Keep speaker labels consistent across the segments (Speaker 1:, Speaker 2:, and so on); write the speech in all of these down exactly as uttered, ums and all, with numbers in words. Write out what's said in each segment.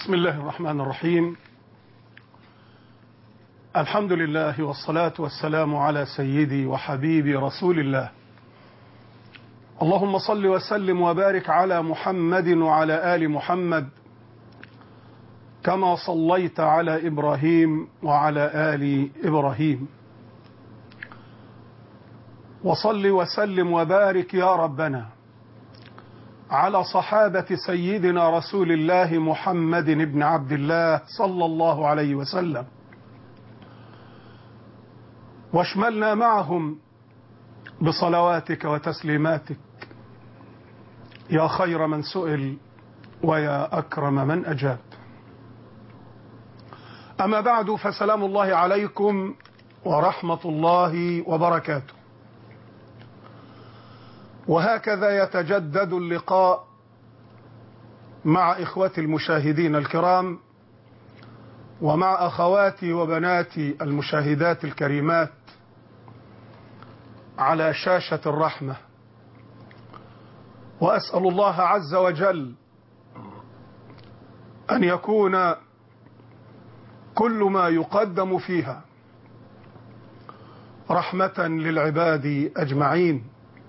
Speaker 1: بسم الله الرحمن الرحيم. الحمد لله والصلاة والسلام على سيدي وحبيبي رسول الله. اللهم صل وسلم وبارك على محمد وعلى آل محمد كما صليت على إبراهيم وعلى آل إبراهيم، وصل وسلم وبارك يا ربنا على صحابة سيدنا رسول الله محمد بن عبد الله صلى الله عليه وسلم، واشملنا معهم بصلواتك وتسليماتك يا خير من سئل ويا أكرم من أجاب. أما بعد، فسلام الله عليكم ورحمة الله وبركاته. وهكذا يتجدد اللقاء مع إخوتي المشاهدين الكرام ومع أخواتي وبناتي المشاهدات الكريمات على شاشة الرحمة، وأسأل الله عز وجل أن يكون كل ما يقدم فيها رحمة للعباد أجمعين،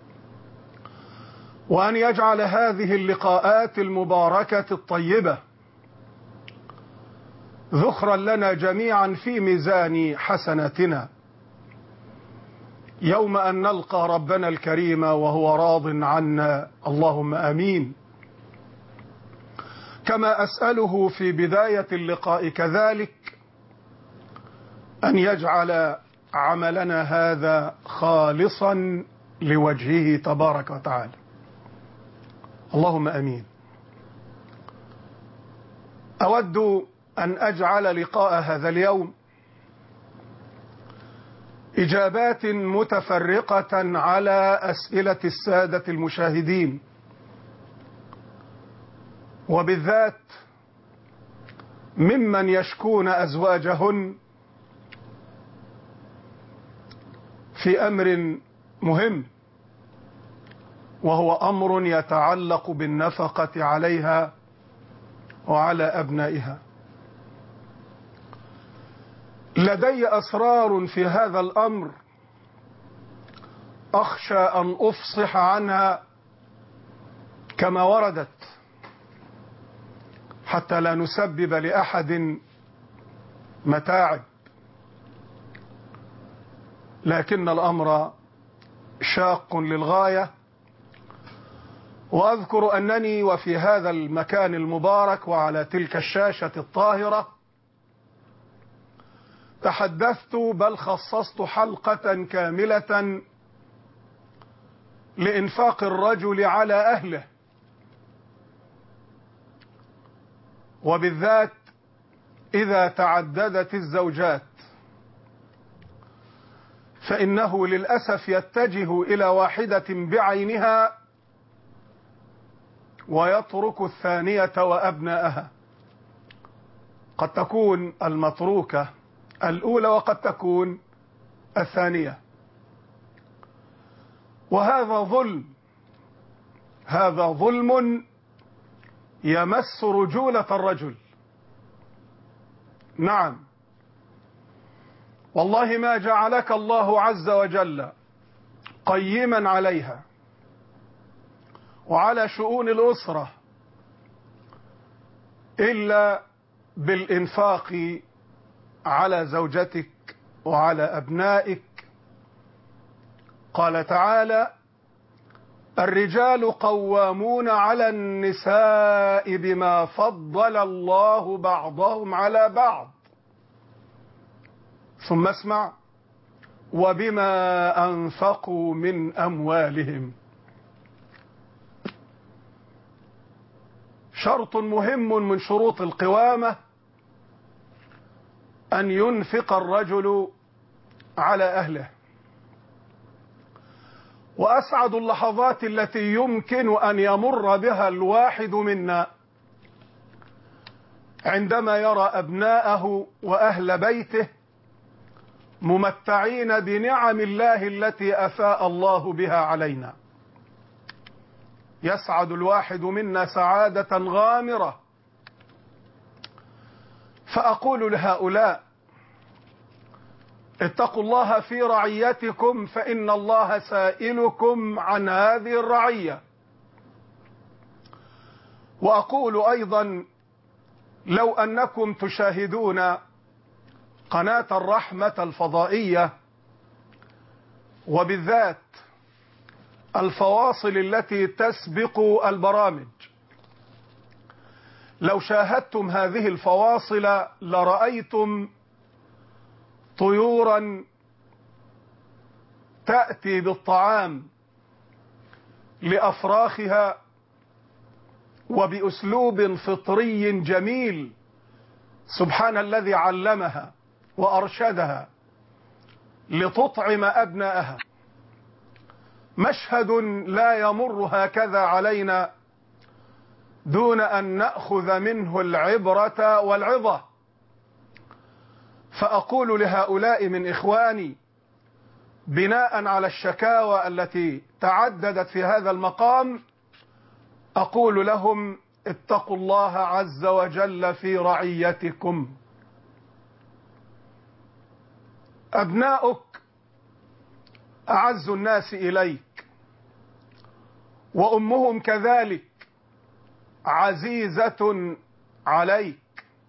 Speaker 1: وأن يجعل هذه اللقاءات المباركة الطيبة ذخرا لنا جميعا في ميزان حسناتنا يوم أن نلقى ربنا الكريم وهو راض عنا، اللهم آمين. كما أسأله في بداية اللقاء كذلك أن يجعل عملنا هذا خالصا لوجهه تبارك وتعالى، اللهم آمين. أود أن أجعل لقاء هذا اليوم إجابات متفرقة على أسئلة السادة المشاهدين، وبالذات ممن يشكون أزواجهن في أمر مهم، وهو أمر يتعلق بالنفقة عليها وعلى أبنائها. لدي أسرار في هذا الأمر أخشى أن أفصح عنها كما وردت حتى لا نسبب لأحد متاعب، لكن الأمر شاق للغاية. وأذكر أنني وفي هذا المكان المبارك وعلى تلك الشاشة الطاهرة تحدثت، بل خصصت حلقة كاملة لإنفاق الرجل على أهله، وبالذات إذا تعددت الزوجات، فإنه للأسف يتجه إلى واحدة بعينها ويترك الثانية وأبناءها. قد تكون المتروكة الأولى وقد تكون الثانية، وهذا ظلم، هذا ظلم يمس رجولة الرجل. نعم، والله ما جعلك الله عز وجل قيما عليها وعلى شؤون الأسرة إلا بالإنفاق على زوجتك وعلى أبنائك. قال تعالى: الرجال قوامون على النساء بما فضل الله بعضهم على بعض، ثم اسمع: وبما أنفقوا من أموالهم. شرط مهم من شروط القوامة أن ينفق الرجل على أهله. وأسعد اللحظات التي يمكن أن يمر بها الواحد منا عندما يرى أبناءه وأهل بيته ممتعين بنعم الله التي أفاء الله بها علينا. يسعد الواحد منا سعادة غامرة فأقول لهؤلاء: اتقوا الله في رعيتكم فإن الله سائلكم عن هذه الرعية. وأقول أيضا: لو أنكم تشاهدون قناة الرحمة الفضائية، وبالذات الفواصل التي تسبق البرامج، لو شاهدتم هذه الفواصل لرأيتم طيورا تأتي بالطعام لأفراخها وبأسلوب فطري جميل، سبحان الذي علمها وأرشدها لتطعم أبنائها. مشهد لا يمر هكذا علينا دون أن نأخذ منه العبرة والعظة. فأقول لهؤلاء من إخواني بناء على الشكاوى التي تعددت في هذا المقام، أقول لهم: اتقوا الله عز وجل في رعيتكم. أبناؤك أعز الناس إليك، وأمهم كذلك عزيزة عليك.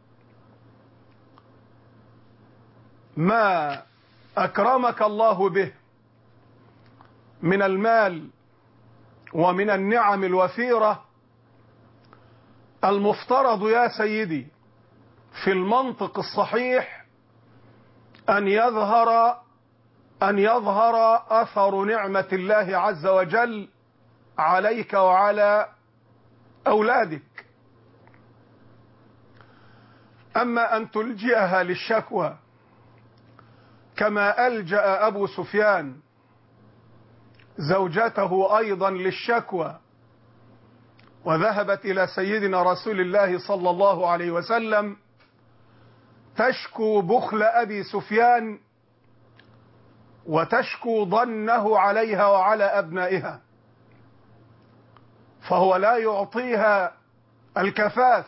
Speaker 1: ما أكرمك الله به من المال ومن النعم الوفيرة، المفترض يا سيدي في المنطق الصحيح أن يظهر أن يظهر أثر نعمة الله عز وجل عليك وعلى أولادك. أما أن تلجئها للشكوى كما ألجأ أبو سفيان زوجته أيضا للشكوى، وذهبت إلى سيدنا رسول الله صلى الله عليه وسلم تشكو بخل أبي سفيان وتشكو ضنه عليها وعلى أبنائها، فهو لا يعطيها الكفاف.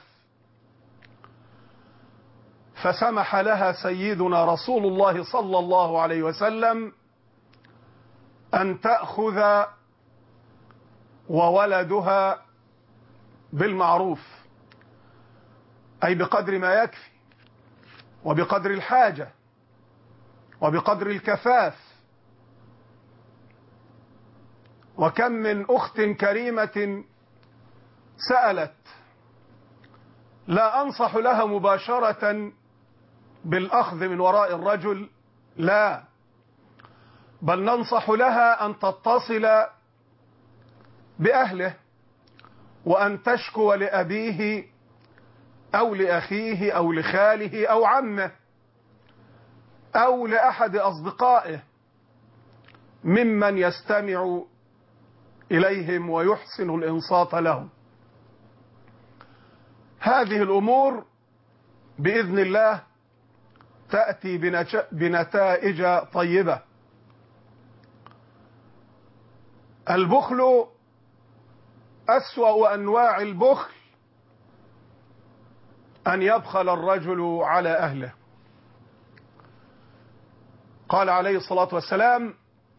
Speaker 1: فسمح لها سيدنا رسول الله صلى الله عليه وسلم أن تأخذ وولدها بالمعروف، أي بقدر ما يكفي وبقدر الحاجة وبقدر الكفاف. وكم من أخت كريمة سألت: لا أنصح لها مباشرة بالأخذ من وراء الرجل، لا، بل ننصح لها أن تتصل بأهله وأن تشكو لأبيه أو لأخيه أو لخاله أو عمه أو لأحد أصدقائه ممن يستمع إليهم ويحسن الإنصات لهم. هذه الأمور بإذن الله تأتي بنتائج طيبة. البخل أسوأ أنواع البخل أن يبخل الرجل على أهله. قال عليه الصلاة والسلام: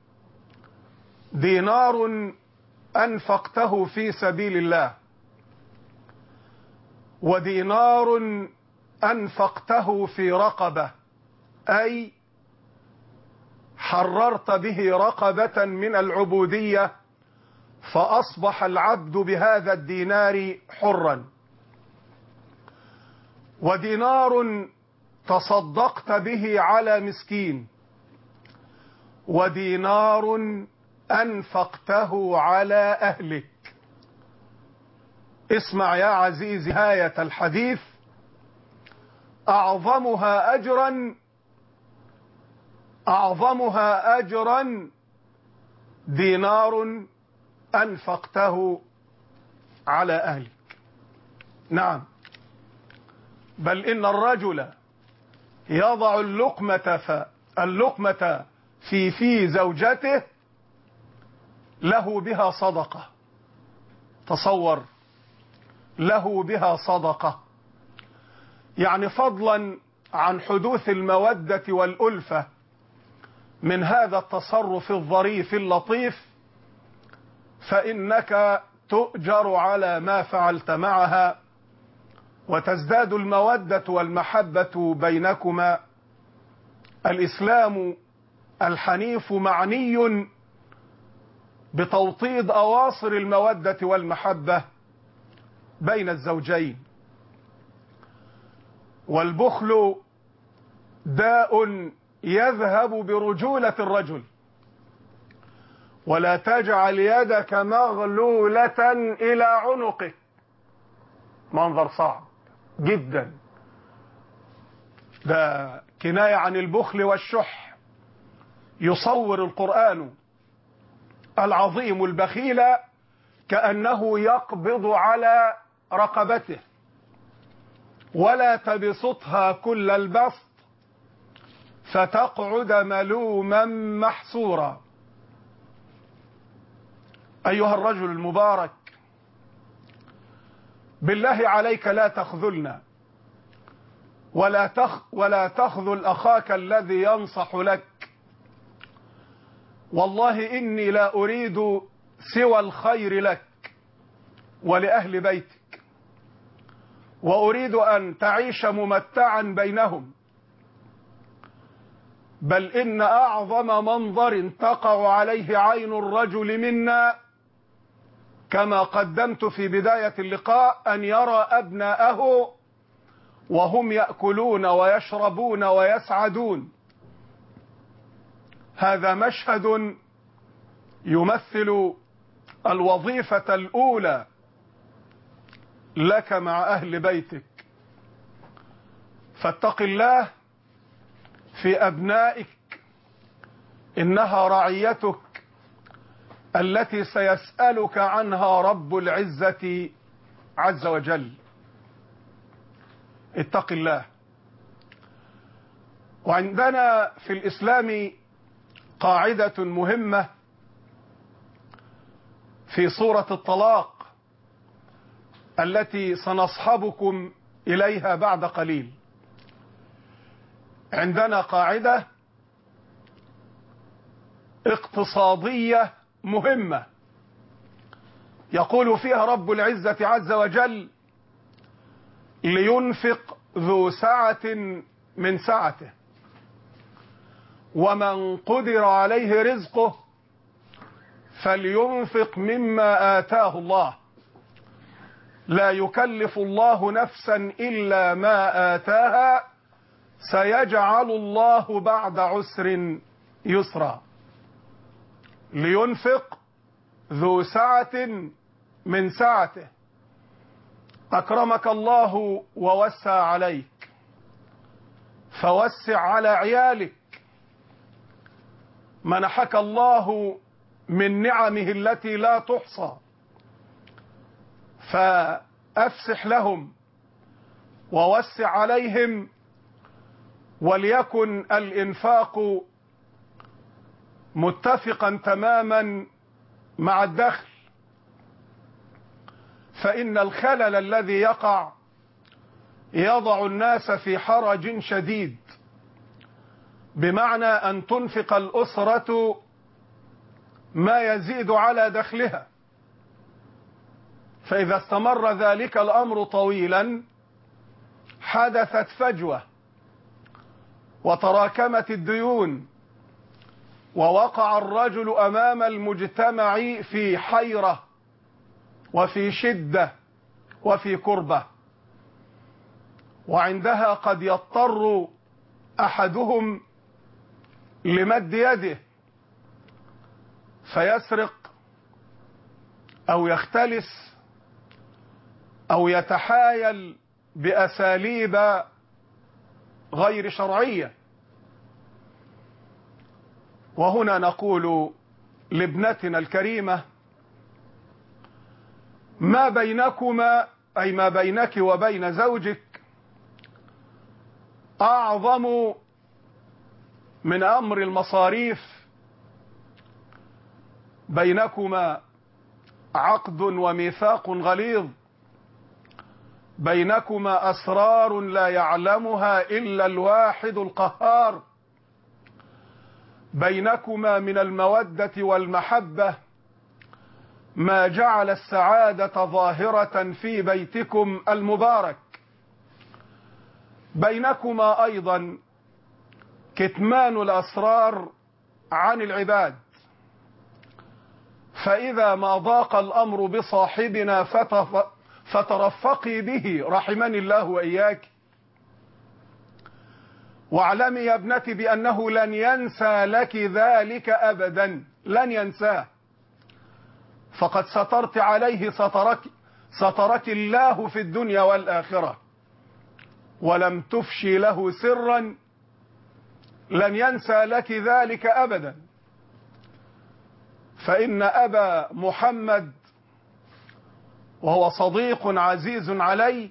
Speaker 1: دينار أنفقته في سبيل الله، ودينار أنفقته في رقبة، أي حررت به رقبة من العبودية فأصبح العبد بهذا الدينار حرا، ودينار تصدقت به على مسكين، ودينار أنفقته على أهلك. اسمع يا عزيزي نهاية الحديث: أعظمها أجرا أعظمها أجرا دينار أنفقته على أهلك. نعم، بل إن الرجل يضع اللقمة اللقمة في في زوجته له بها صدقة. تصور، له بها صدقة. يعني فضلا عن حدوث المودة والألفة من هذا التصرف الظريف اللطيف، فإنك تؤجر على ما فعلت معها، وتزداد المودة والمحبة بينكما. الإسلام الحنيف معني بتوطيد أواصر المودة والمحبة بين الزوجين. والبخل داء يذهب برجولة الرجل. ولا تجعل يدك مغلولة إلى عنقك. منظر صعب جدا، ده كناية عن البخل والشح. يصور القرآن العظيم البخيل كأنه يقبض على رقبته، ولا تبسطها كل البسط فتقعد ملوما محسورا. أيها الرجل المبارك، بالله عليك لا تخذلنا، ولا تخ ولا تخذل أخاك الذي ينصح لك. والله إني لا أريد سوى الخير لك ولأهل بيتك، وأريد أن تعيش ممتعا بينهم. بل إن أعظم منظر تقع عليه عين الرجل منا كما قدمت في بداية اللقاء أن يرى أبناءه وهم يأكلون ويشربون ويسعدون. هذا مشهد يمثل الوظيفة الأولى لك مع أهل بيتك. فاتق الله في أبنائك، إنها رعيتك التي سيسألك عنها رب العزة عز وجل. اتق الله. وعندنا في الإسلام قاعدة مهمة في سورة الطلاق التي سنصحبكم إليها بعد قليل. عندنا قاعدة اقتصادية مهمة يقول فيها رب العزة عز وجل: لينفق ذو سعة من سعته، ومن قدر عليه رزقه فلينفق مما آتاه الله، لا يكلف الله نفسا إلا ما آتاها، سيجعل الله بعد عسر يسرا. لينفق ذو سعة من سعته. أكرمك الله ووسع عليك، فوسع على عيالك. منحك الله من نعمه التي لا تحصى، فأفسح لهم ووسع عليهم، وليكن الإنفاق متفقا تماما مع الدخل. فإن الخلل الذي يقع يضع الناس في حرج شديد، بمعنى أن تنفق الأسرة ما يزيد على دخلها، فإذا استمر ذلك الأمر طويلا حدثت فجوة وتراكمت الديون، ووقع الرجل أمام المجتمع في حيرة وفي شدة وفي كربة. وعندها قد يضطر أحدهم لمد يده فيسرق أو يختلس أو يتحايل بأساليب غير شرعية. وهنا نقول لابنتنا الكريمة: ما بينكما، أي ما بينك وبين زوجك، أعظم من أمر المصاريف. بينكما عقد وميثاق غليظ، بينكما أسرار لا يعلمها إلا الواحد القهار، بينكما من المودة والمحبة ما جعل السعادة ظاهرة في بيتكم المبارك، بينكما أيضا كتمان الأسرار عن العباد، فإذا ما ضاق الأمر بصاحبنا فترفقي به رحمني الله وإياك. واعلمي يا ابنتي بأنه لن ينسى لك ذلك أبدا، لن ينساه، فقد سترت عليه سترك, سترك الله في الدنيا والآخرة، ولم تفشي له سرا لن ينسى لك ذلك أبدا. فإن أبا محمد وهو صديق عزيز علي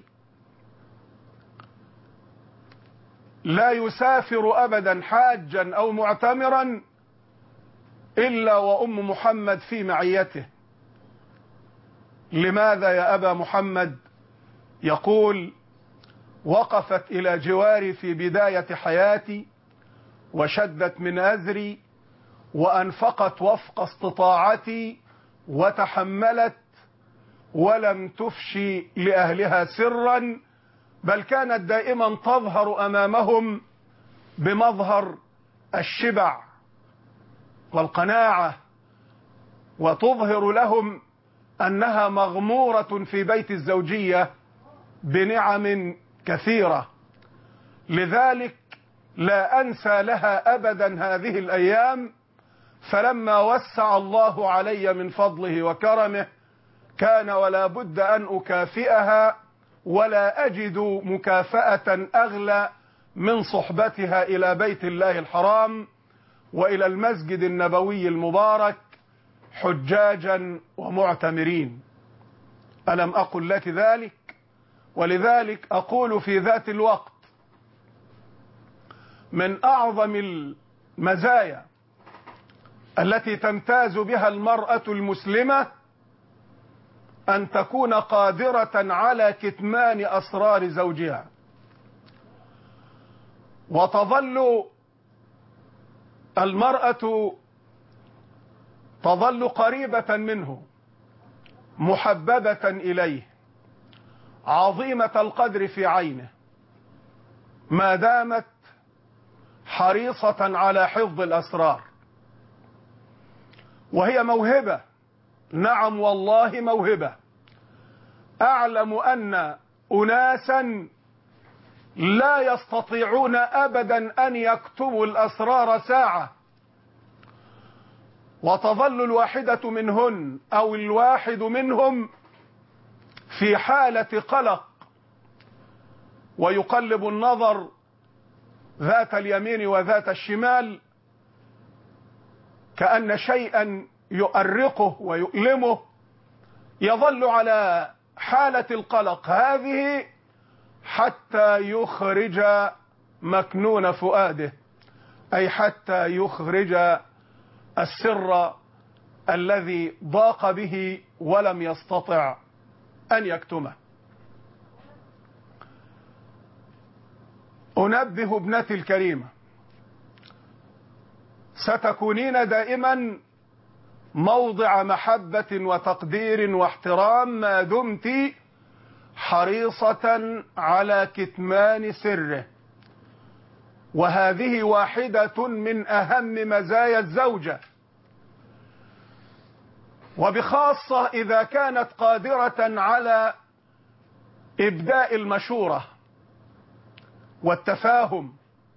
Speaker 1: لا يسافر أبدا حاجا أو معتمرا إلا وأم محمد في معيته. لماذا يا أبا محمد؟ يقول: وقفت إلى جواري في بداية حياتي وشدت من أزري وأنفقت وفق استطاعتي وتحملت ولم تفشي لأهلها سرا، بل كانت دائما تظهر أمامهم بمظهر الشبع والقناعة، وتظهر لهم أنها مغمورة في بيت الزوجية بنعم كثيرة. لذلك لا أنسى لها أبدا هذه الأيام، فلما وسع الله علي من فضله وكرمه كان ولا بد أن أكافئها، ولا أجد مكافأة أغلى من صحبتها إلى بيت الله الحرام وإلى المسجد النبوي المبارك حجاجا ومعتمرين. ألم أقل لك ذلك؟ ولذلك أقول في ذات الوقت من أعظم المزايا التي تمتاز بها المرأة المسلمة أن تكون قادرة على كتمان أسرار زوجها، وتظل المرأة تظل قريبة منه، محببة إليه، عظيمة القدر في عينه، ما دامت حريصة على حفظ الأسرار. وهي موهبة، نعم والله موهبة. أعلم أن أناسا لا يستطيعون أبدا أن يكتبوا الأسرار ساعة، وتظل الواحدة منهن أو الواحد منهم في حالة قلق، ويقلب النظر ذات اليمين وذات الشمال كأن شيئا يؤرقه ويؤلمه، يظل على حالة القلق هذه حتى يخرج مكنون فؤاده، أي حتى يخرج السر الذي ضاق به ولم يستطع أن يكتمه. أنبه ابنتي الكريمة، ستكونين دائما موضع محبة وتقدير واحترام ما دمت حريصة على كتمان سره، وهذه واحدة من أهم مزايا الزوجة، وبخاصة إذا كانت قادرة على إبداء المشورة والتفاهم،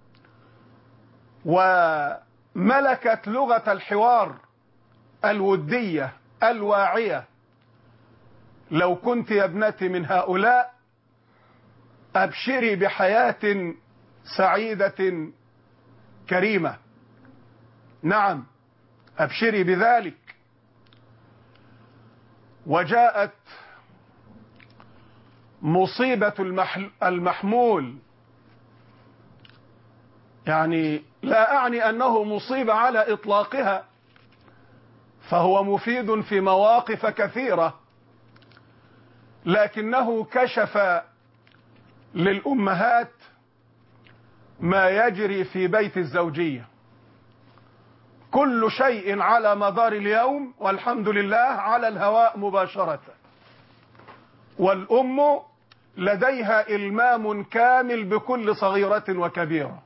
Speaker 1: وملكت لغة الحوار الودية الواعية. لو كنت يا ابنتي من هؤلاء أبشري بحياة سعيدة كريمة، نعم أبشري بذلك. وجاءت مصيبة المحمول، يعني لا أعني أنه مصيبة على إطلاقها، فهو مفيد في مواقف كثيرة، لكنه كشف للأمهات ما يجري في بيت الزوجية. كل شيء على مدار اليوم والحمد لله على الهواء مباشرة، والأم لديها إلمام كامل بكل صغيرة وكبيرة.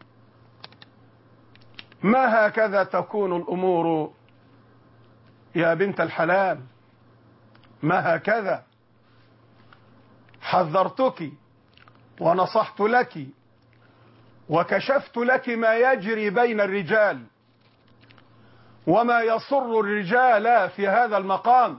Speaker 1: ما هكذا تكون الأمور يا بنت الحلال، ما هكذا. حذرتك ونصحت لك وكشفت لك ما يجري بين الرجال وما يصر الرجال في هذا المقام،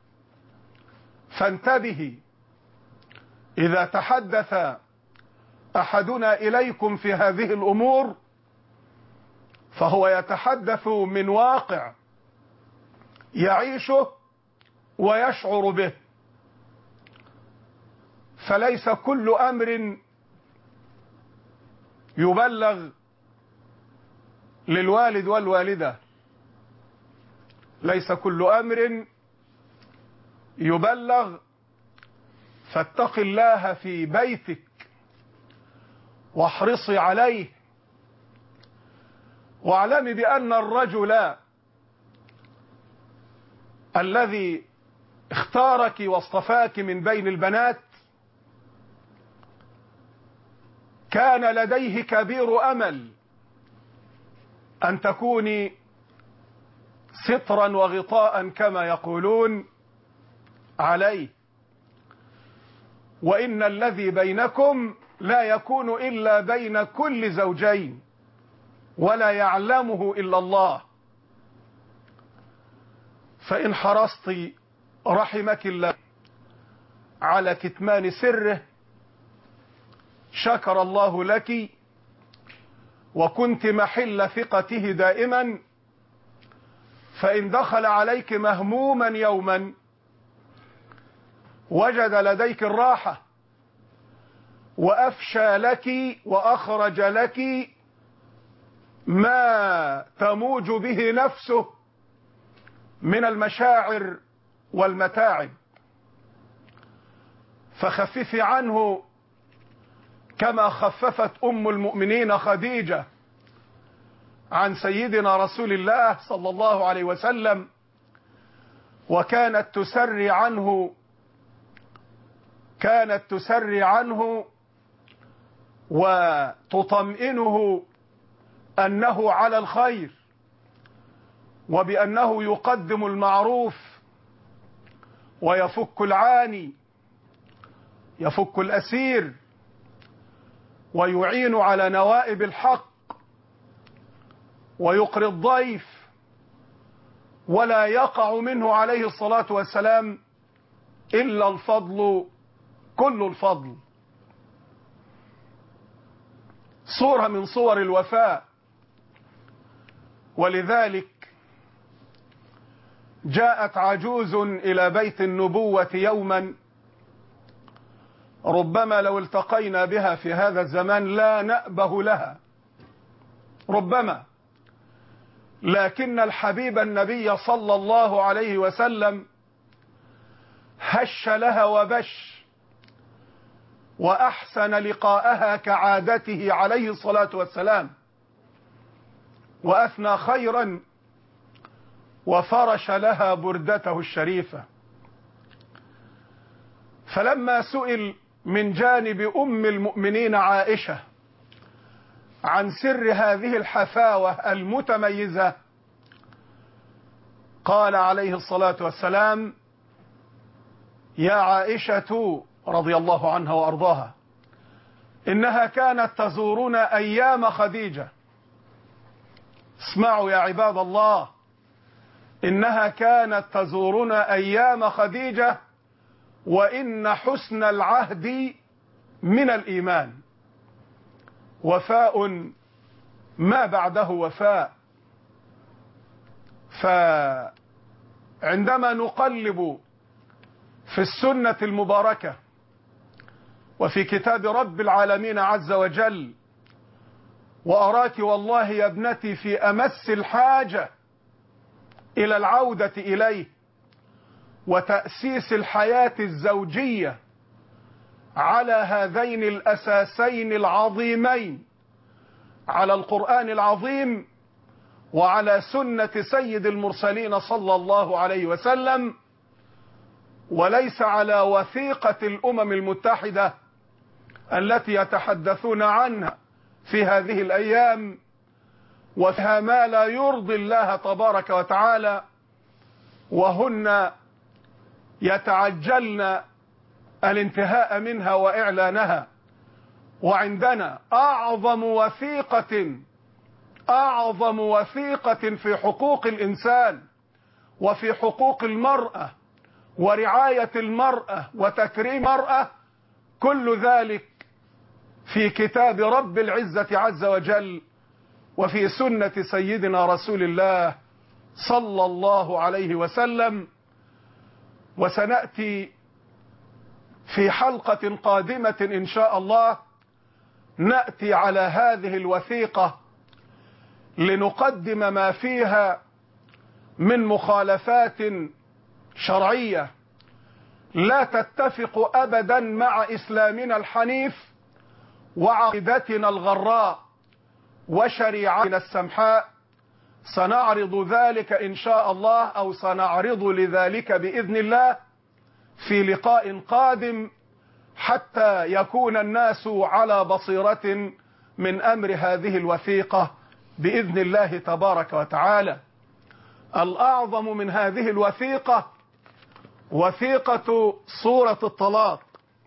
Speaker 1: فانتبهي. إذا تحدث أحدنا إليكم في هذه الأمور فهو يتحدث من واقع يعيشه ويشعر به، فليس كل أمر يبلغ للوالد والوالدة، ليس كل أمر يبلغ. فاتق الله في بيتك واحرصي عليه، واعلمي بأن الرجل الذي اختارك واصطفاك من بين البنات كان لديه كبير أمل أن تكوني سترا وغطاء كما يقولون عليه، وإن الذي بينكم لا يكون إلا بين كل زوجين ولا يعلمه إلا الله. فإن حرصت رحمك الله على كتمان سره شكر الله لك وكنت محل ثقته دائما، فإن دخل عليك مهموما يوما وجد لديك الراحة وأفشى لك وأخرج لك ما تموج به نفسه من المشاعر والمتاعب، فخففي عنه كما خففت أم المؤمنين خديجة عن سيدنا رسول الله صلى الله عليه وسلم، وكانت تسري عنه كانت تسري عنه وتطمئنه أنه على الخير وبأنه يقدم المعروف ويفك العاني، يفك الأسير ويعين على نوائب الحق ويقري الضيف، ولا يقع منه عليه الصلاة والسلام إلا الفضل كل الفضل. صورة من صور الوفاء. ولذلك جاءت عجوز إلى بيت النبوة يوما ربما لو التقينا بها في هذا الزمان لا نأبه لها، ربما، لكن الحبيب النبي صلى الله عليه وسلم هش لها وبش وأحسن لقاءها كعادته عليه الصلاة والسلام، وأثنى خيرا وفرش لها بردته الشريفة. فلما سئل من جانب أم المؤمنين عائشة عن سر هذه الحفاوة المتميزة قال عليه الصلاة والسلام: يا عائشة رضي الله عنها وأرضاها، إنها كانت تزورنا أيام خديجة. اسمعوا يا عباد الله، إنها كانت تزورنا أيام خديجة، وإن حسن العهد من الإيمان، وفاء ما بعده وفاء. فعندما نقلب في السنة المباركة وفي كتاب رب العالمين عز وجل، وأراك والله يا ابنتي في أمس الحاجة إلى العودة إليه وتأسيس الحياة الزوجية على هذين الأساسين العظيمين، على القرآن العظيم وعلى سنة سيد المرسلين صلى الله عليه وسلم، وليس على وثيقة الأمم المتحدة التي يتحدثون عنها في هذه الأيام، وفيها ما لا يرضي الله تبارك وتعالى، وهن يتعجلن الانتهاء منها وإعلانها. وعندنا أعظم وثيقة أعظم وثيقة في حقوق الإنسان وفي حقوق المرأة ورعاية المرأة وتكريم المرأة، كل ذلك في كتاب رب العزة عز وجل وفي سنة سيدنا رسول الله صلى الله عليه وسلم. وسنأتي في حلقة قادمة إن شاء الله نأتي على هذه الوثيقة لنقدم ما فيها من مخالفات شرعية لا تتفق أبدا مع إسلامنا الحنيف وعقيدتنا الغراء وشريعتنا السمحاء. سنعرض ذلك إن شاء الله، أو سنعرض لذلك بإذن الله في لقاء قادم، حتى يكون الناس على بصيرة من أمر هذه الوثيقة بإذن الله تبارك وتعالى. الأعظم من هذه الوثيقة وثيقة سورة الطلاق.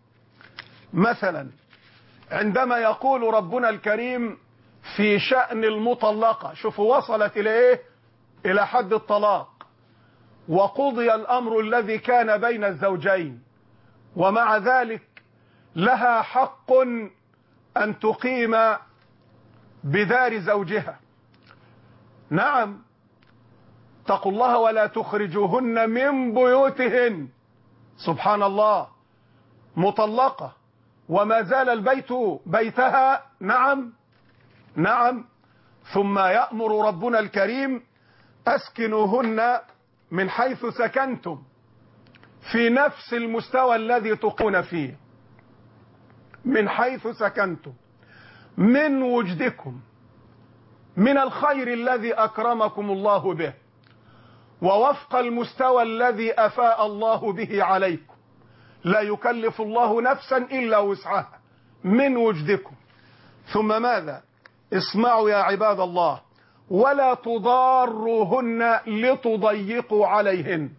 Speaker 1: مثلا عندما يقول ربنا الكريم في شأن المطلقة، شوفوا وصلت إلى إيه؟ إلى حد الطلاق، وقضي الأمر الذي كان بين الزوجين، ومع ذلك لها حق أن تقيم بدار زوجها. نعم، اتقوا الله ولا تخرجوهن من بيوتهن. سبحان الله، مطلقة وما زال البيت بيتها. نعم نعم. ثم يأمر ربنا الكريم أسكنوهن من حيث سكنتم، في نفس المستوى الذي تقون فيه، من حيث سكنتم، من وجدكم، من الخير الذي أكرمكم الله به، ووفق المستوى الذي أفاء الله به عليكم. لا يكلف الله نفسا إلا وسعها، من وجدكم. ثم ماذا؟ اسمعوا يا عباد الله، ولا تضاروهن لتضيقوا عليهن.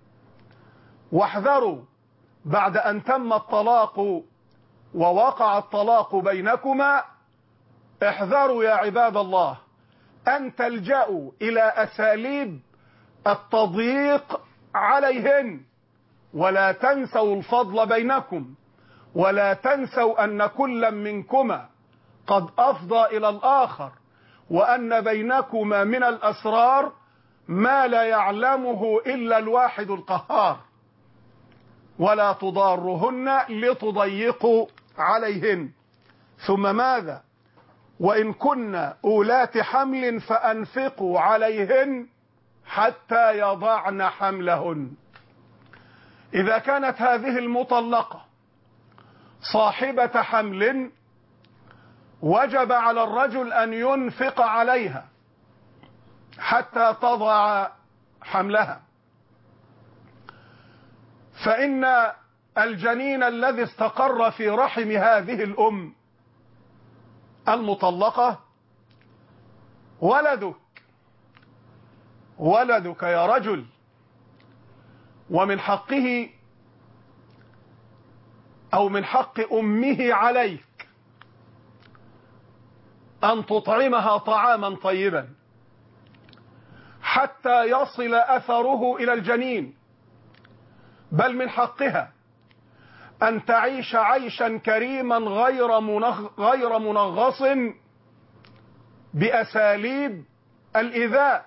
Speaker 1: واحذروا بعد أن تم الطلاق ووقع الطلاق بينكما، احذروا يا عباد الله أن تلجأوا إلى أساليب التضييق عليهن. ولا تنسوا الفضل بينكم، ولا تنسوا أن كل منكما قد أفضى إلى الآخر، وأن بينكما من الأسرار ما لا يعلمه إلا الواحد القهار. ولا تضارهن لتضيقوا عليهن. ثم ماذا؟ وإن كن أولات حمل فأنفقوا عليهن حتى يضعن حملهن. إذا كانت هذه المطلقة صاحبة حمل، وجب على الرجل أن ينفق عليها حتى تضع حملها، فإن الجنين الذي استقر في رحم هذه الأم المطلقة ولدك، ولدك يا رجل، ومن حقه أو من حق أمه عليك أن تطعمها طعاما طيبا حتى يصل أثره إلى الجنين، بل من حقها أن تعيش عيشا كريما غير منغ... غير منغص بأساليب الإيذاء.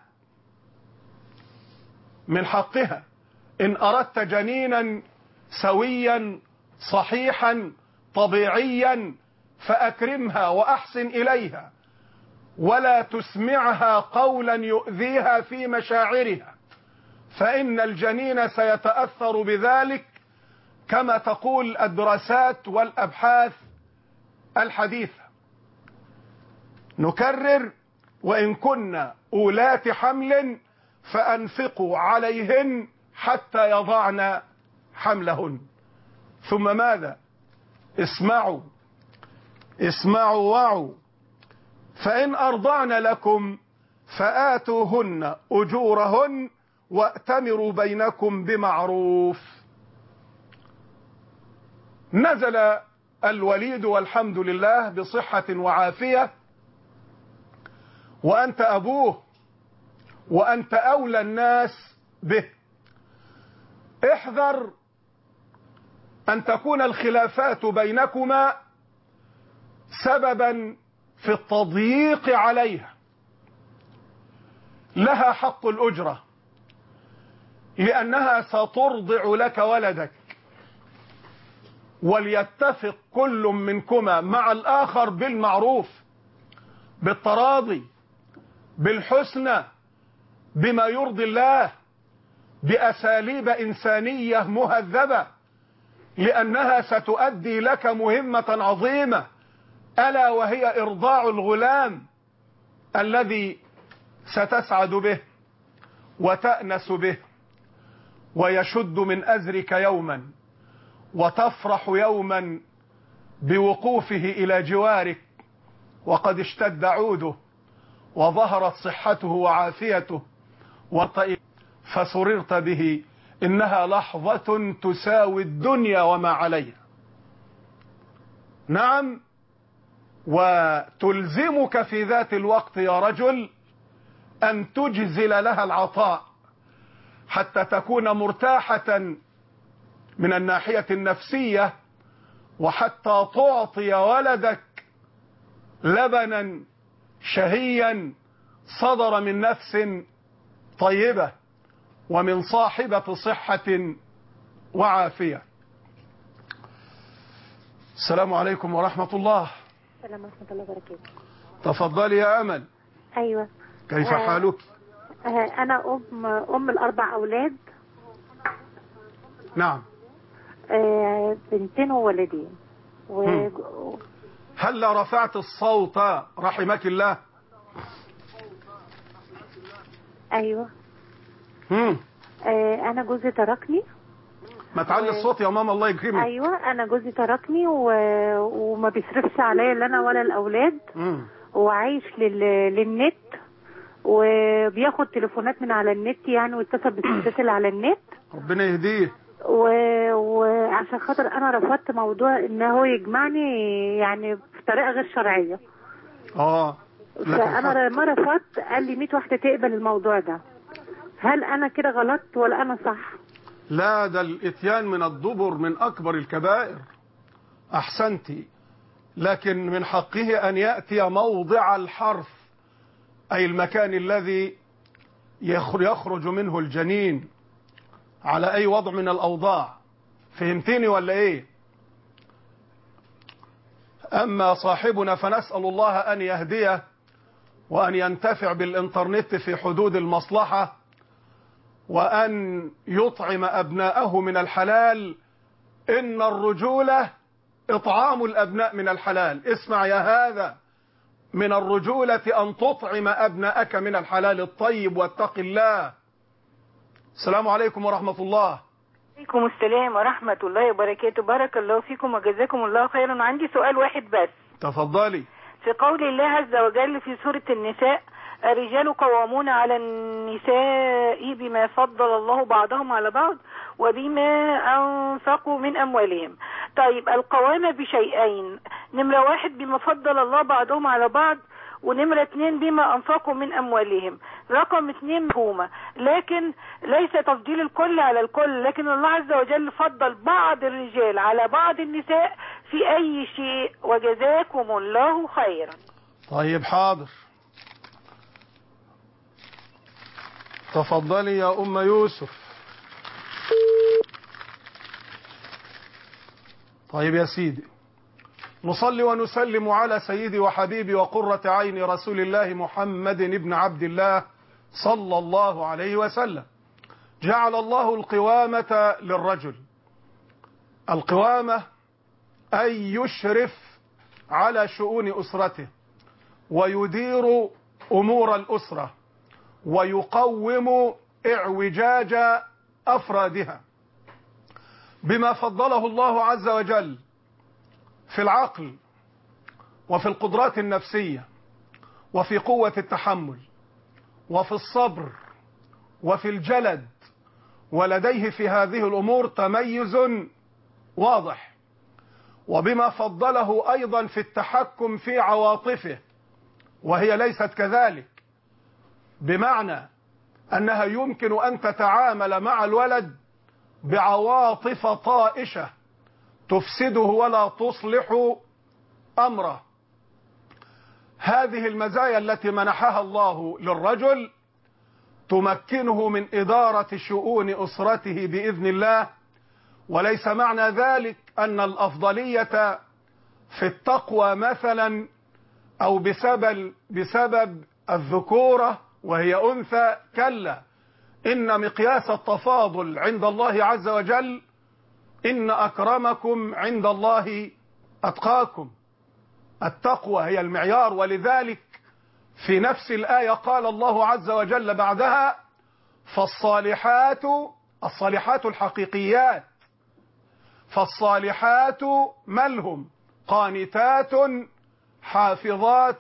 Speaker 1: من حقها إن أردت جنينا سويا صحيحا طبيعيا فأكرمها وأحسن إليها، ولا تسمعها قولا يؤذيها في مشاعرها، فإن الجنين سيتأثر بذلك كما تقول الدراسات والأبحاث الحديثة. نكرر: وإن كنا أولات حمل فأنفقوا عليهن حتى يضعن حملهن. ثم ماذا؟ اسمعوا اسمعوا وعوا، فإن أرضعن لكم فآتوهن أجورهن وأتمروا بينكم بمعروف. نزل الوليد والحمد لله بصحة وعافية، وأنت أبوه وأنت أولى الناس به. احذر أن تكون الخلافات بينكما سببا في التضييق عليها. لها حق الأجرة لأنها سترضع لك ولدك، وليتفق كل منكما مع الآخر بالمعروف، بالتراضي، بالحسنى، بما يرضي الله، بأساليب إنسانية مهذبة، لأنها ستؤدي لك مهمة عظيمة، ألا وهي إرضاع الغلام الذي ستسعد به وتأنس به ويشد من أزرك يوما، وتفرح يوما بوقوفه إلى جوارك وقد اشتد عوده وظهرت صحته وعافيته فسررت به. إنها لحظة تساوي الدنيا وما عليها. نعم، وتلزمك في ذات الوقت يا رجل أن تجزل لها العطاء حتى تكون مرتاحة من الناحية النفسية، وحتى تعطي ولدك لبنا شهيا صدر من نفس طيبة ومن صاحبة صحة وعافية. السلام عليكم ورحمة الله.
Speaker 2: السلام ورحمة الله وبركاته.
Speaker 1: تفضلي يا أمل.
Speaker 2: أيوة.
Speaker 1: كيف
Speaker 2: آه
Speaker 1: حالك؟
Speaker 2: آه أنا أم أم الأربع أولاد.
Speaker 1: نعم.
Speaker 2: آه بنتين وولدين. و...
Speaker 1: هل رفعت الصوت رحمك الله؟
Speaker 2: أيوة.
Speaker 1: مم.
Speaker 2: آه أنا جوزي تركني.
Speaker 1: ما تعلي و... الصوت يا ماما الله يكرمك.
Speaker 2: أيوة، أنا جوزي تركني و... وما بيصرفش عليا لا أنا ولا الأولاد.
Speaker 1: مم. وعايش
Speaker 2: لل... للنت، وبياخد تليفونات من على النت يعني، واتصل بالستات اللي على النت.
Speaker 1: ربنا يهديه.
Speaker 2: وعشان و... خاطر انا رفضت موضوع ان هو يجمعني يعني بطريقه غير شرعيه.
Speaker 1: اه
Speaker 2: فانا ما رفضت، قال لي مية واحده تقبل الموضوع ده. هل انا كده غلط ولا انا صح؟
Speaker 1: لا، ده الاتيان من الدبر من اكبر الكبائر. احسنتي، لكن من حقه ان ياتي موضع الحرف، اي المكان الذي يخرج منه الجنين، على اي وضع من الاوضاع. فهمتني ولا ايه؟ اما صاحبنا فنسال الله ان يهديه وان ينتفع بالانترنت في حدود المصلحه، وان يطعم ابناءه من الحلال. ان الرجوله اطعام الابناء من الحلال. اسمع يا هذا، من الرجوله ان تطعم ابناءك من الحلال الطيب، واتق الله. السلام عليكم ورحمة الله.
Speaker 3: عليكم السلام ورحمة الله وبركاته. بارك الله فيكم وجزاكم الله خيرا. عندي سؤال واحد بس.
Speaker 1: تفضلي.
Speaker 3: في قول الله عز وجل في سورة النساء: الرجال قوامون على النساء بما فضل الله بعضهم على بعض وبما أنفقوا من أموالهم. طيب، القوامة بشيئين: نمرة واحد بما فضل الله بعضهم على بعض، ونمرة اتنين بما أنفقوا من أموالهم. رقم اتنين مفهومة، لكن ليس تفضيل الكل على الكل، لكن الله عز وجل فضل بعض الرجال على بعض النساء في أي شيء. وجزاكم الله خيرا.
Speaker 1: طيب حاضر. تفضلي يا أم يوسف. طيب يا سيدي، نصلي ونسلم على سيدي وحبيبي وقرة عين رسول الله محمد بن عبد الله صلى الله عليه وسلم. جعل الله القوامة للرجل القوامة أي يشرف على شؤون أسرته ويدير أمور الأسرة ويقوم إعوجاج أفرادها بما فضله الله عز وجل في العقل وفي القدرات النفسية وفي قوة التحمل وفي الصبر وفي الجلد، ولديه في هذه الأمور تميز واضح، وبما فضله أيضا في التحكم في عواطفه وهي ليست كذلك، بمعنى أنها يمكن أن تتعامل مع الولد بعواطف طائشة تفسده ولا تصلح أمره. هذه المزايا التي منحها الله للرجل تمكنه من إدارة شؤون أسرته بإذن الله، وليس معنى ذلك أن الأفضلية في التقوى مثلا أو بسبب, بسبب الذكورة وهي أنثى، كلا، إن مقياس التفاضل عند الله عز وجل إن أكرمكم عند الله أتقاكم. التقوى هي المعيار، ولذلك في نفس الآية قال الله عز وجل بعدها فالصالحات الصالحات الحقيقيات فالصالحات ملهم قانتات حافظات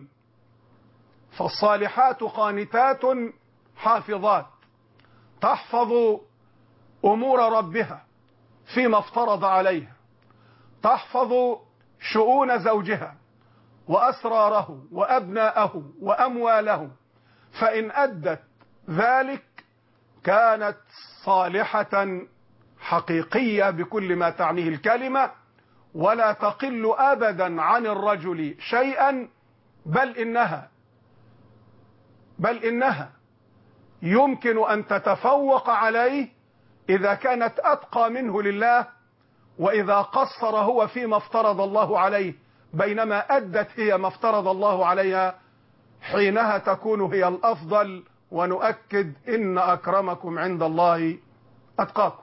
Speaker 1: فالصالحات قانتات حافظات تحفظ أمور ربها فيما افترض عليها، تحفظ شؤون زوجها وأسراره وأبناءه وأمواله، فإن أدت ذلك كانت صالحة حقيقية بكل ما تعنيه الكلمة، ولا تقل أبدا عن الرجل شيئا، بل إنها بل إنها يمكن أن تتفوق عليه إذا كانت أتقى منه لله، وإذا قصر هو فيما افترض الله عليه بينما أدت هي ما افترض الله عليها، حينها تكون هي الأفضل. ونؤكد إن أكرمكم عند الله أتقاكم.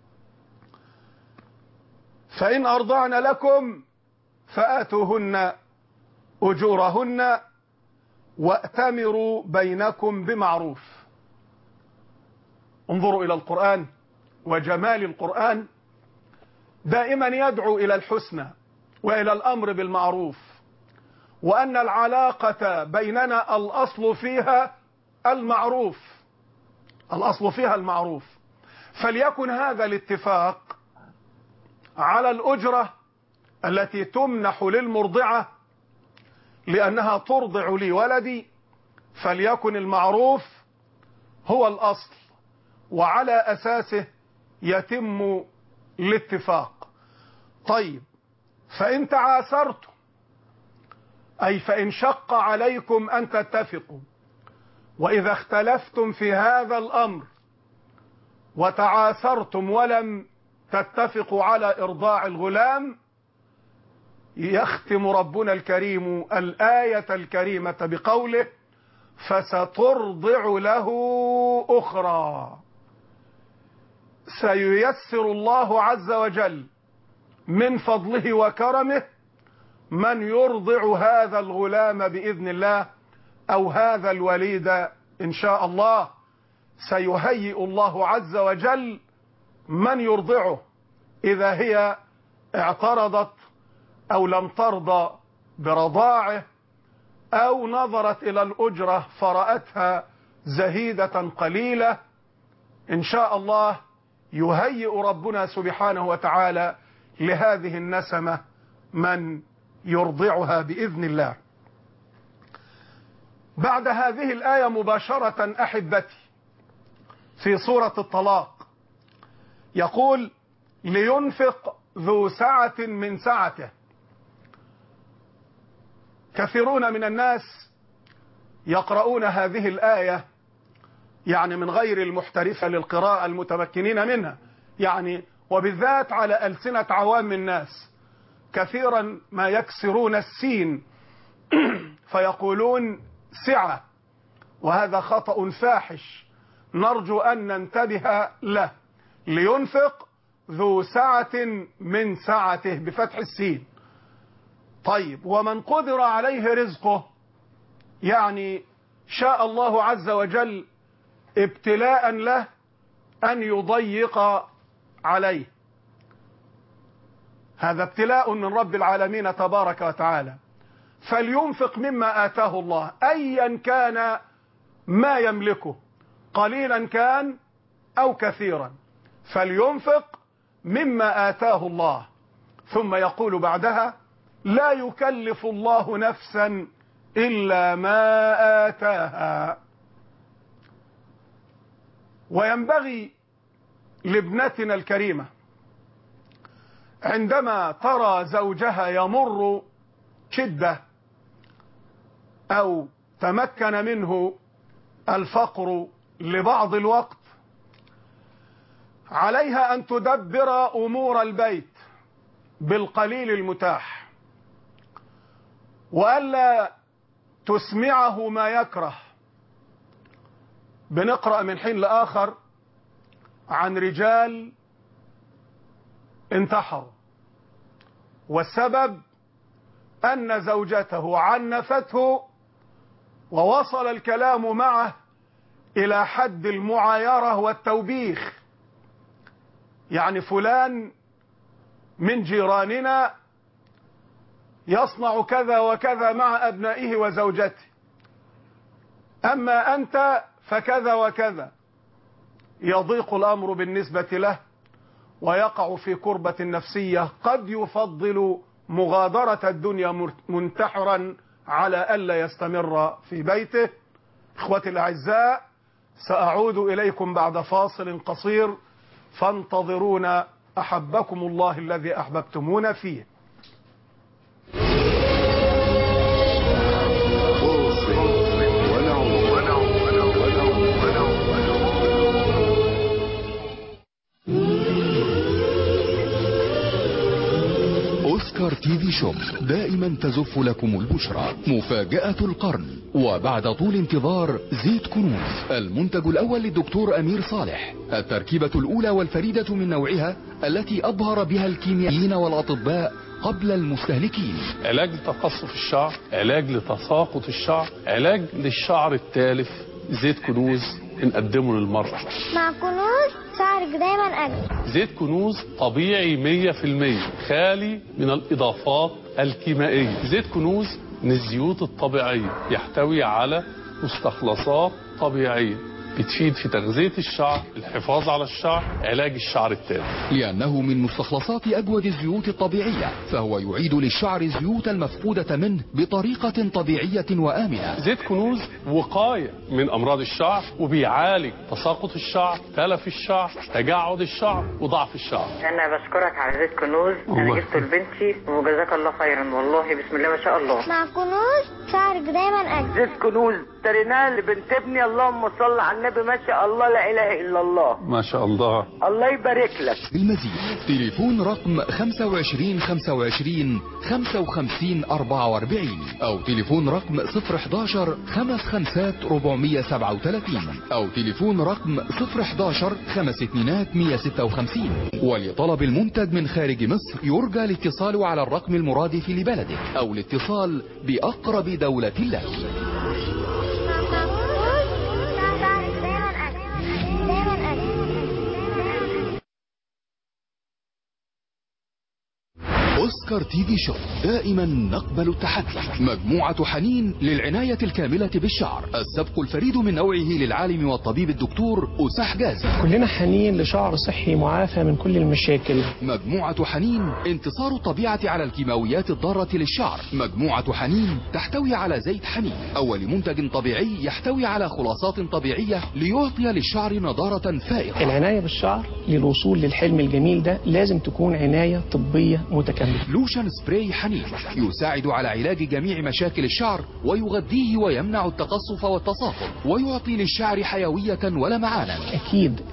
Speaker 1: فإن أرضعن لكم فآتوهن أجورهن وأتمروا بينكم بمعروف. انظروا إلى القرآن وجمال القرآن، دائما يدعو إلى الحسنى وإلى الأمر بالمعروف، وأن العلاقة بيننا الأصل فيها المعروف الأصل فيها المعروف فليكن هذا الاتفاق على الأجرة التي تمنح للمرضعة لأنها ترضع لي ولدي، فليكن المعروف هو الأصل وعلى أساسه يتم الاتفاق. طيب، فإن تعاثرتم أي فإن شق عليكم أن تتفقوا، وإذا اختلفتم في هذا الأمر وتعاثرتم ولم تتفقوا على إرضاع الغلام، يختم ربنا الكريم الآية الكريمة بقوله فسترضع له أخرى. سييسر الله عز وجل من فضله وكرمه من يرضع هذا الغلام بإذن الله أو هذا الوليد إن شاء الله. سيهيئ الله عز وجل من يرضعه إذا هي اعترضت أو لم ترضى برضاعه أو نظرت إلى الأجرة فرأتها زهيدة قليلة. إن شاء الله يهيئ ربنا سبحانه وتعالى لهذه النسمة من يرضعها بإذن الله. بعد هذه الآية مباشرة أحبتي في سورة الطلاق يقول لينفق ذو سعة من سعته. كثيرون من الناس يقرؤون هذه الآية يعني من غير المحترفة للقراءة المتمكنين منها، يعني وبالذات على ألسنة عوام الناس، كثيرا ما يكسرون السين فيقولون سعة، وهذا خطأ فاحش نرجو أن ننتبه له. لينفق ذو سعة من سعته بفتح السين. طيب ومن قدر عليه رزقه، يعني شاء الله عز وجل ابتلاء له أن يضيق عليه، هذا ابتلاء من رب العالمين تبارك وتعالى، فلينفق مما آتاه الله أيا كان ما يملكه، قليلا كان أو كثيرا، فلينفق مما آتاه الله. ثم يقول بعدها: لا يكلف الله نفسا إلا ما آتاها. وينبغي لابنتنا الكريمة عندما ترى زوجها يمر شدة أو تمكن منه الفقر لبعض الوقت، عليها أن تدبر أمور البيت بالقليل المتاح، وألا تسمعه ما يكره. بنقرأ من حين لآخر عن رجال انتحروا، والسبب أن زوجته عنفته، ووصل الكلام معه إلى حد المعايرة والتوبيخ. يعني فلان من جيراننا يصنع كذا وكذا مع أبنائه وزوجته، أما أنت فكذا وكذا. يضيق الأمر بالنسبة له ويقع في كربة نفسية، قد يفضل مغادرة الدنيا منتحرا على ألا يستمر في بيته. إخوتي الأعزاء، سأعود إليكم بعد فاصل قصير، فانتظرونا أحبكم الله الذي أحببتمونا فيه.
Speaker 4: أوسكار تي في شوب دائما تزف لكم البشرى. مفاجأة القرن، وبعد طول انتظار زيت كنوز، المنتج الأول للدكتور أمير صالح، التركيبة الأولى والفريدة من نوعها التي أبهر بها الكيميائيين والأطباء قبل المستهلكين.
Speaker 5: علاج لتقصف الشعر، علاج لتساقط الشعر، علاج للشعر التالف. زيت كنوز نقدمه للمرأة.
Speaker 6: مع كنوز شعرك دايما أجمل.
Speaker 5: زيت كنوز طبيعي مية في المية، خالي من الإضافات الكيميائية. زيت كنوز من الزيوت الطبيعية، يحتوي على مستخلصات طبيعية بتفيد في تغذية الشعر، الحفاظ على الشعر، علاج الشعر التالف.
Speaker 4: لأنه من مستخلصات أجود الزيوت الطبيعية، فهو يعيد للشعر الزيوت المفقودة منه بطريقة طبيعية وآمنة.
Speaker 5: زيت كنوز وقاية من أمراض الشعر، وبيعالج تساقط الشعر، تلف الشعر، تجعد الشعر، وضعف الشعر.
Speaker 7: أنا بشكرك على زيت كنوز، أنا جبته لبنتي وجزاك الله خيرا، والله بسم الله ما شاء الله.
Speaker 6: مع كنوز شعرك دايما أجمل.
Speaker 7: زيت كنوز اشتريناه لبنت ابني، اللهم صل على النبي، ما شاء الله لا اله الا الله،
Speaker 5: ما شاء الله،
Speaker 7: الله يبارك لك.
Speaker 4: بالمزيد تليفون رقم خمسة وعشرين خمسة وعشرين خمسة وخمسين أربعة وأربعين، او تليفون رقم صفر احداشر خمس خمسات أربعمية سبعة وثلاثين، او تليفون رقم صفر احداشر خمس اتنينات مية ستة وخمسين. ولطلب المنتج من خارج مصر يرجى الاتصال على الرقم المرادف لبلدك، او الاتصال بأقرب دولة لك. أوسكار تي في شوب دائما نقبل التحدي. مجموعة حنين للعناية الكاملة بالشعر، السبق الفريد من نوعه للعالم والطبيب الدكتور أساح جازي.
Speaker 8: كلنا حنين لشعر صحي معافى من كل المشاكل.
Speaker 4: مجموعة حنين انتصار الطبيعة على الكيماويات الضارة للشعر. مجموعة حنين تحتوي على زيت حنين، أول منتج طبيعي يحتوي على خلاصات طبيعية ليعطي للشعر نضارة فائقة.
Speaker 8: العناية بالشعر للوصول للحلم الجميل ده لازم تكون عناية طبية متكاملة.
Speaker 4: لوشن سبراي حنين يساعد على علاج جميع مشاكل الشعر، ويغذيه ويمنع التقصف والتساقط، ويعطي للشعر حيوية ولمعانا.
Speaker 8: أكيد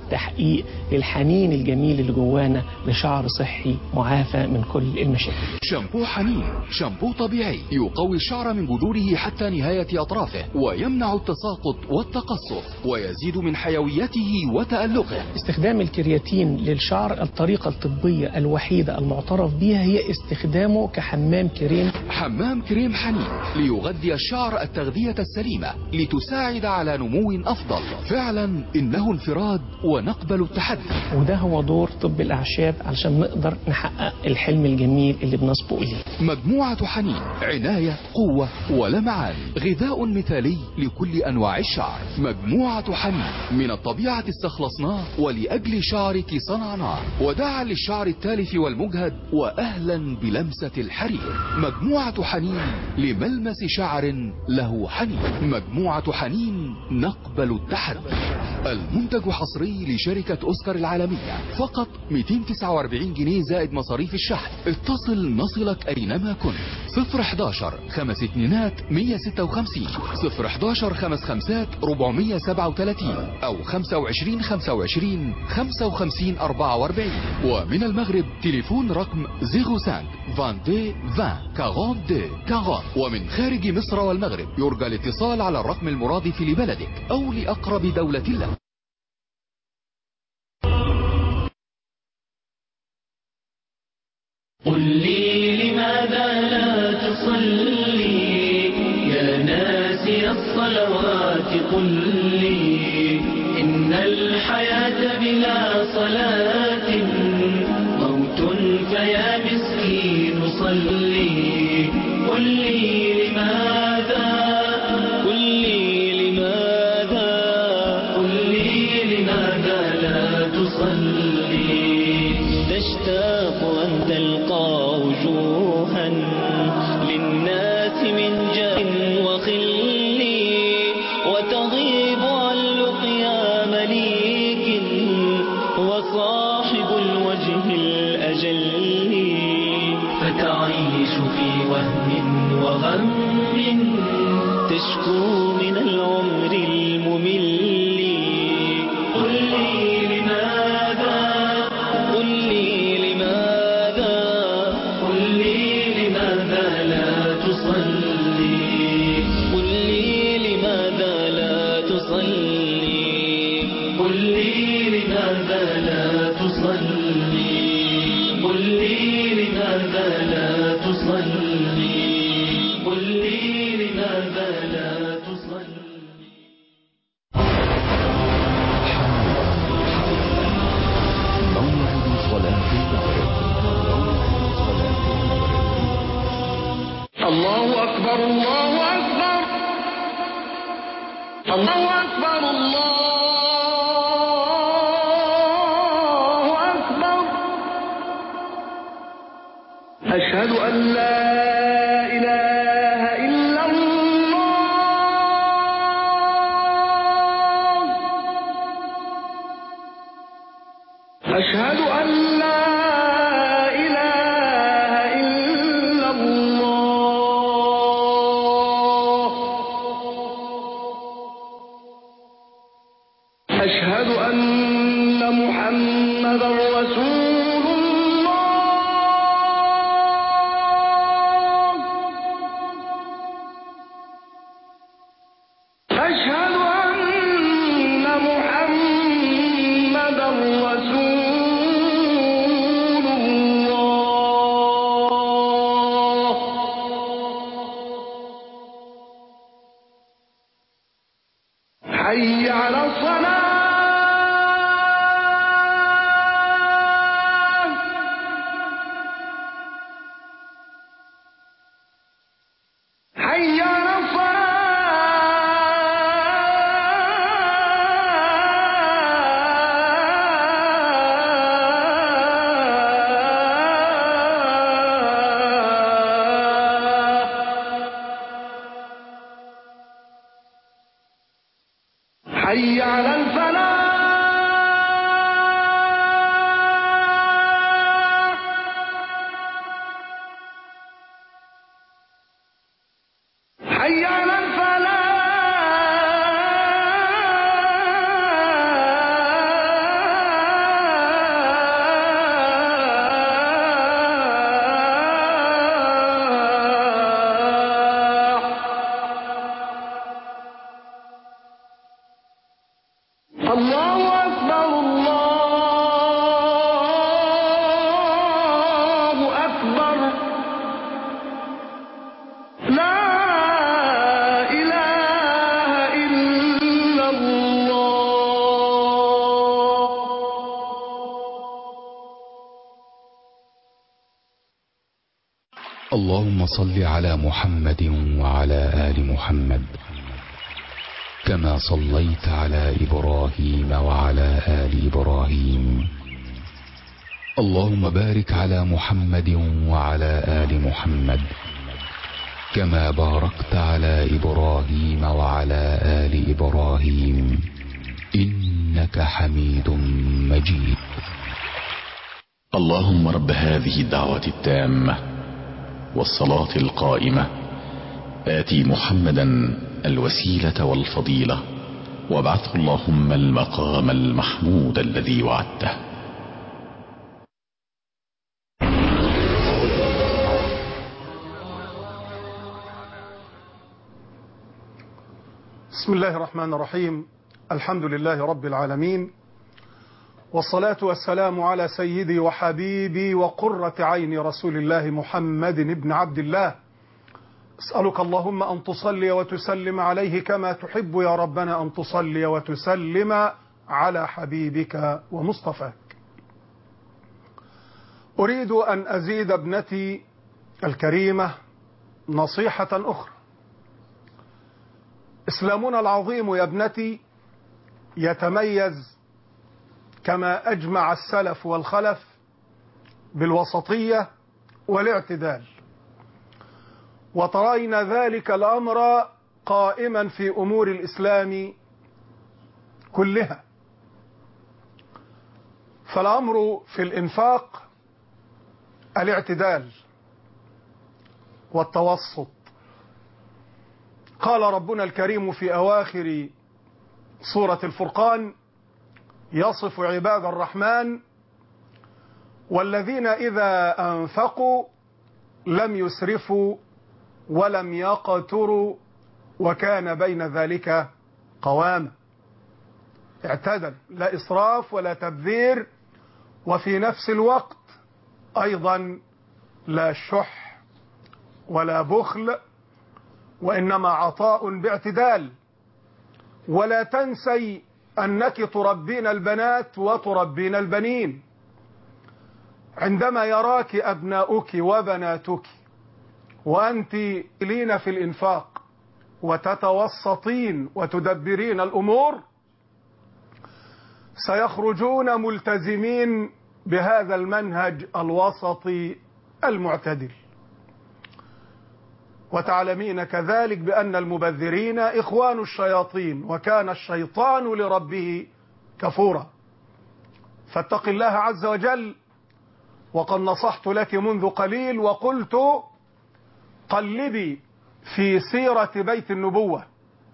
Speaker 8: تحقيق الحنين الجميل اللي جوانا لشعر صحي معافى من كل المشاكل.
Speaker 4: شامبو حنين، شامبو طبيعي يقوي الشعر من جذوره حتى نهاية أطرافه، ويمنع التساقط والتقصف، ويزيد من حيويته وتألقه.
Speaker 8: استخدام الكرياتين للشعر الطريقة الطبية الوحيدة المعترف بها هي استخدامه كحمام كريم.
Speaker 4: حمام كريم حنين ليغذي الشعر التغذية السليمة لتساعد على نمو أفضل. فعلا إنه انفراد ونقبل التحدي،
Speaker 8: وده هو دور طب الأعشاب علشان نقدر نحقق الحلم الجميل اللي بنسبق إليه.
Speaker 4: مجموعة حنين عناية، قوة ولمعان، غذاء مثالي لكل أنواع الشعر. مجموعة حنين من الطبيعة استخلصناه ولأجل شعرك صنعناه، وداعا للشعر التالف والمجهد، وأهلا بلمسة الحرير. مجموعة حنين لملمس شعر له حنين. مجموعة حنين نقبل التحدي. المنتج حصري لشركة أوسكار العالمية، فقط مئتين وتسعة وأربعين جنيه زائد مصاريف الشحن. اتصل نصلك أينما كنت. صفر حداشر خمس اتنينات مية ستة وخمسين، صفر حداشر خمس خمسات ربعمية سبعة وتلاتين، أو خمسة وعشرين خمسة وعشرين خمسة وخمسين أربعة وأربعين. ومن المغرب تليفون رقم صفر خمسة اثنين عشرين عشرين أربعة وأربعين. ومن خارج مصر والمغرب يرجى الاتصال على الرقم المرادف لبلدك أو لأقرب دولة لك.
Speaker 9: قل لي لماذا لا تصلي يا ناسي الصلوات؟ قل لي إن الحياة بلا صلاة موت، فيا مسكين صلي. قل لي لماذا، قل لي لماذا، قل لي لماذا لا تصلي؟ تشتاق أن تلقى وجوها للناس من جاه وخل، وتغيب عن لقيا مليك وصاحب الوجه الأجل، فتعيش في وهم وغم تشكو من العمر الممل. قل لي لماذا، قل لي لماذا، قل لي لماذا لا تصلي؟ قل لي لماذا لا تصلي؟ قل لي لماذا لا تصلي؟ قل لي لماذا لا تصلي؟ قل لي لماذا لا تصلي؟
Speaker 4: موعد صلاة المغرب.
Speaker 10: الله أكبر، الله أكبر، الله أكبر، الله أكبر. أشهد أن لا إله إلا الله، أشهد أن لا أشهد أن محمدا رسول الله، أشهد أن محمدا رسول الله. حي على الصلاة، حي على الصلاة. حي على الفلاح، حي على الفلاح. الله أكبر الله أكبر لا إله إلا الله.
Speaker 4: اللهم صل على محمد وعلى آل محمد كما صليت على إبراهيم وعلى آل إبراهيم. اللهم بارك على محمد وعلى آل محمد كما باركت على إبراهيم وعلى آل إبراهيم إنك حميد مجيد.
Speaker 11: اللهم رب هذه الدعوة التامة والصلاة القائمة آتي محمدا الوسيلة والفضيلة وابعثه اللهم المقام المحمود الذي وعدته.
Speaker 1: بسم الله الرحمن الرحيم. الحمد لله رب العالمين، والصلاة والسلام على سيدي وحبيبي وقرة عين رسول الله محمد بن عبد الله. أسألك اللهم أن تصلي وتسلم عليه كما تحب يا ربنا أن تصلي وتسلم على حبيبك ومصطفاك. أريد أن أزيد ابنتي الكريمة نصيحة أخرى. إسلامنا العظيم يا ابنتي يتميز كما أجمع السلف والخلف بالوسطية والاعتدال، وترين ذلك الأمر قائما في أمور الإسلام كلها. فالأمر في الإنفاق الاعتدال والتوسط. قال ربنا الكريم في أواخر سورة الفرقان يصف عباد الرحمن: والذين إذا أنفقوا لم يسرفوا ولم يقتروا وكان بين ذلك قواما. اعتدل، لا إسراف ولا تبذير، وفي نفس الوقت أيضا لا شح ولا بخل، وإنما عطاء باعتدال. ولا تنسي أنك تربين البنات وتربين البنين. عندما يراك أبناؤك وبناتك وأنت لين في الإنفاق وتتوسطين وتدبرين الأمور، سيخرجون ملتزمين بهذا المنهج الوسطي المعتدل. وتعلمين كذلك بأن المبذرين إخوان الشياطين، وكان الشيطان لربه كفورا. فاتق الله عز وجل. وقد نصحت لك منذ قليل وقلت: قلبي في سيرة بيت النبوة،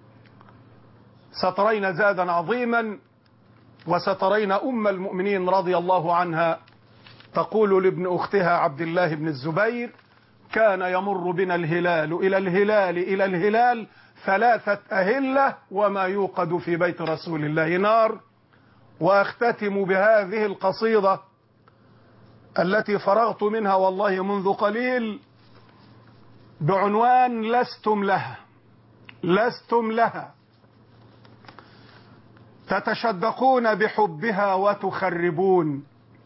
Speaker 1: سترين زادا عظيما، وسترين أم المؤمنين رضي الله عنها تقول لابن أختها عبد الله بن الزبير: كان يمر بنا الهلال إلى الهلال إلى الهلال ثلاثة أهلة وما يوقد في بيت رسول الله نار. وأختتم بهذه القصيدة التي فرغت منها والله منذ قليل بعنوان: لستم لها لستم لها، تتشدقون بحبها وتخربون،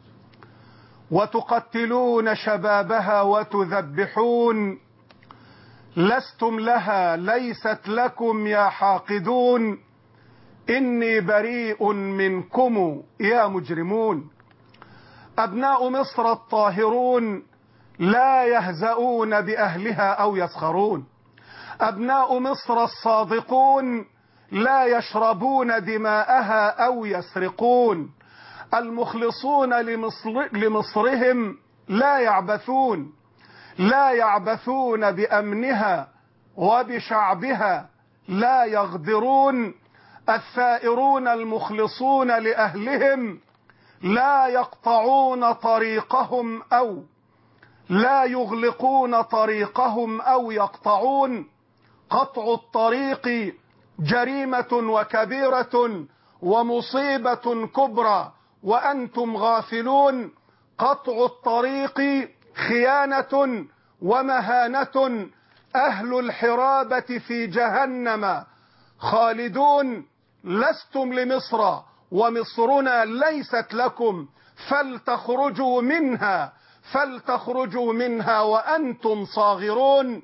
Speaker 1: وتقتلون شبابها وتذبحون. لستم لها ليست لكم يا حاقدون، إني بريء منكم يا مجرمون. أبناء مصر الطاهرون لا يهزؤون بأهلها أو يسخرون. أبناء مصر الصادقون لا يشربون دماءها أو يسرقون. المخلصون لمصر لمصرهم لا يعبثون، لا يعبثون بأمنها وبشعبها لا يغدرون. الثائرون المخلصون لأهلهم لا يقطعون طريقهم أو لا يغلقون طريقهم أو يقطعون. قطع الطريق جريمة وكبيرة ومصيبة كبرى وأنتم غافلون. قطع الطريق خيانة ومهانة، أهل الحرابة في جهنم خالدون. لستم لمصر ومصرنا ليست لكم، فلتخرجوا منها فلتخرجوا منها وأنتم صاغرون.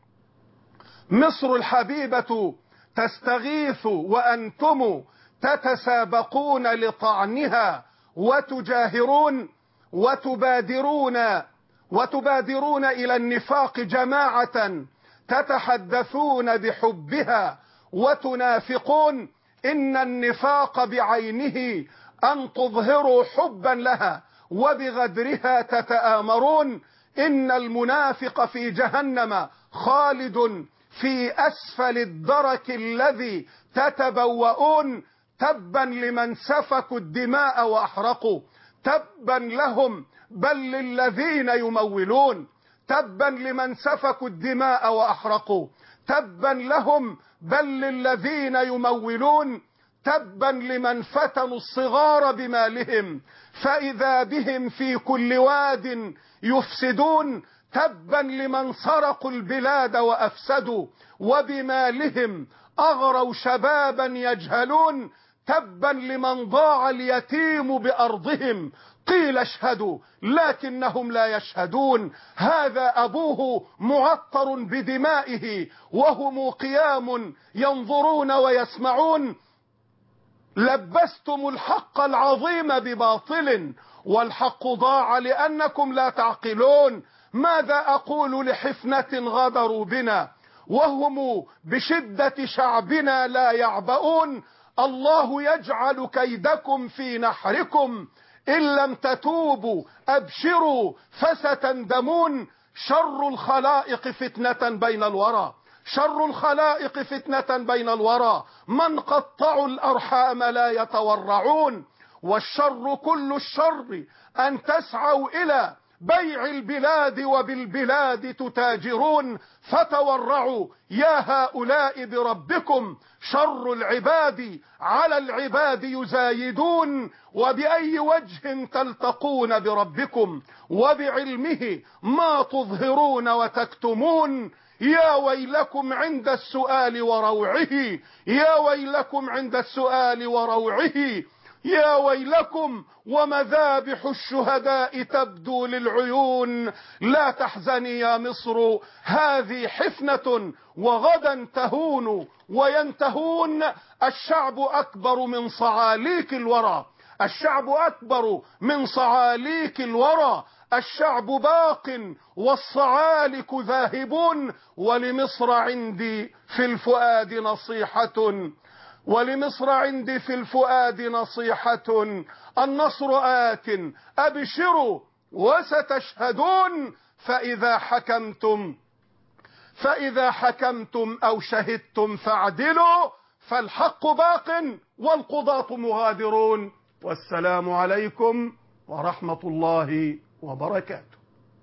Speaker 1: مصر الحبيبة تستغيث وأنتم تتسابقون لطعنها وتجاهرون وتبادرون وتبادرون إلى النفاق جماعة، تتحدثون بحبها وتنافقون. إن النفاق بعينه أن تظهروا حبا لها وبغدرها تتآمرون. إن المنافق في جهنم خالد في أسفل الدرك الذي تتبوؤون. تبا لمن سفكوا الدماء وأحرقوا، تبا لهم بل للذين يمولون. تبا لمن سفكوا الدماء وأحرقوا، تبا لهم بل للذين يمولون. تبا لمن فتنوا الصغار بمالهم فإذا بهم في كل واد يفسدون. تبا لمن سرقوا البلاد وأفسدوا وبمالهم أغروا شبابا يجهلون. تبا لمن ضاع اليتيم بأرضهم قيل اشهدوا لكنهم لا يشهدون. هذا أبوه معطر بدمائه وهم قيام ينظرون ويسمعون. لبستم الحق العظيم بباطل والحق ضاع لأنكم لا تعقلون. ماذا أقول لحفنة غدروا بنا وهم بشدة شعبنا لا يعبؤون. الله يجعل كيدكم في نحركم إن لم تتوبوا أبشروا فستندمون. شر الخلائق فتنة بين الورى شر الخلائق فتنة بين الورى من قطعوا الأرحام لا يتورعون. والشر كل الشر أن تسعوا إلى بيع البلاد وبالبلاد تتاجرون. فتورعوا يا هؤلاء بربكم شر العباد على العباد يزايدون. وبأي وجه تلتقون بربكم وبعلمه ما تظهرون وتكتمون. يا ويلكم عند السؤال وروعه يا ويلكم عند السؤال وروعه. يا ويلكم ومذابح الشهداء تبدو للعيون. لا تحزني يا مصر هذه حفنة وغدا تهون وينتهون. الشعب أكبر من صعاليك الورى الشعب أكبر من صعاليك الورى. الشعب باق والصعالك ذاهبون. ولمصر عندي في الفؤاد نصيحة ولمصر عندي في الفؤاد نصيحة. النصر آت أبشروا وستشهدون. فإذا حكمتم فإذا حكمتم أو شهدتم فاعدلوا فالحق باق والقضاة مغادرون. والسلام عليكم ورحمة الله وبركاته.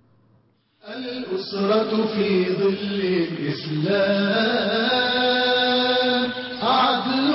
Speaker 9: الأسرة في ظل الإسلام عدل